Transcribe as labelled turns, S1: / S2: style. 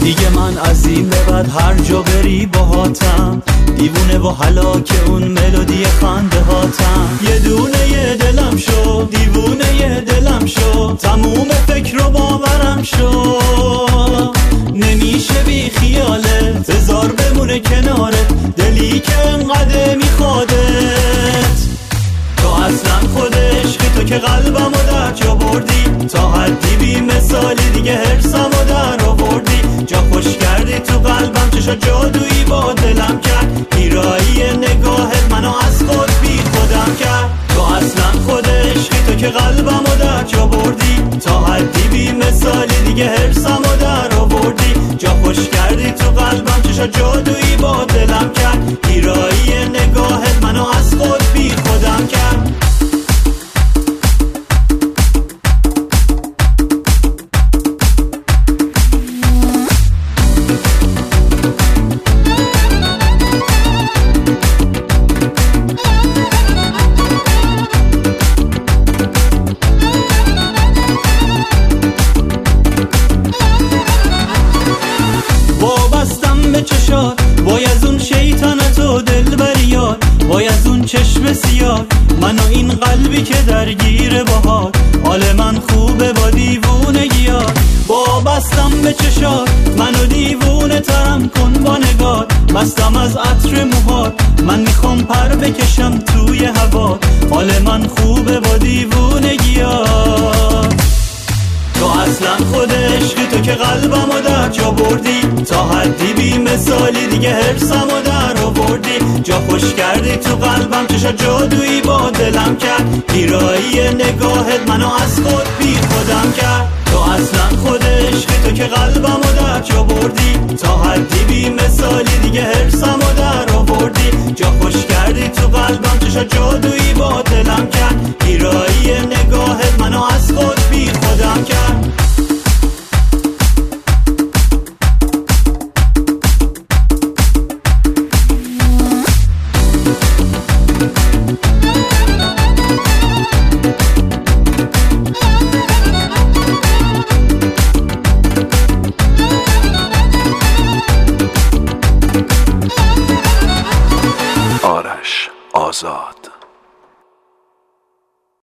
S1: دیگه من از این به بعد هر جا بری باهاتم، دیوونه و هلاک اون ملودی خنده هاتم. یه دونه یه دلم شو، دیوونه یه دلم شو، تموم فکر و باورم شو. نمیشه بی خیالت، بذار بمونه کنارت، دلی که انقدر میخوادت. تو اصلا خود عشقی، تو که قلبمو در جا بردی، تا حدی بی مثالی دیگه هرسمو در آوردی. جا خوش کردی تو قلبم، چشا جادویی با دلم کرد، گیرایی نگاهت منو از خود بی خودم کرد. تو اصلا خود عشقی، تو که قلبمو در جا بردی، تا حدی بی مثالی دیگه هرسمو در آوردی. جا خوش کردی تو قلبم، چشا جادویی با دلم کرد، گیرایی نگاهت منو از خود بی خودم کرد. به چشات، وای از اون شیطنت و دلبریات، وای از اون چشم سیاه، من و این قلبی که درگیر باهات. حال من خوبه با دیوونگیات، وابستم به چشات، منو دیوونه ترم کن با نگات. مستم از عطر موهات، من میخوام پر بکشم توی هوات. حال من خوبه با دیوونگیات. تو اصلا خود عشقی، تو که قلبمو در جا بردی، تا حدی بی مثالی دیگه هرسمو در آوردی. جا خوش کردی تو قلبم، چشا جادویی با دلم کرد، گیرایی نگاهت منو از خود بی خودم کرد. تو اصلا خود عشقی، تو که قلبمو در جا بردی، تا حدی بی مثالی